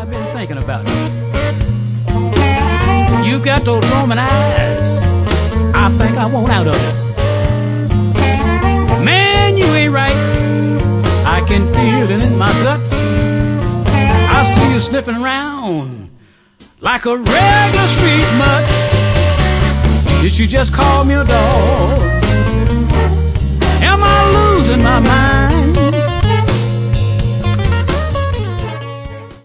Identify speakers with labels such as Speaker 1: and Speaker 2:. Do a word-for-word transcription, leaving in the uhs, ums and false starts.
Speaker 1: I've been thinking about it. You got those Roman eyes. I think I want out of it. Man, you ain't right. I can feel it in my gut. I see you sniffing around like a regular street mutt. Did you just call me a dog?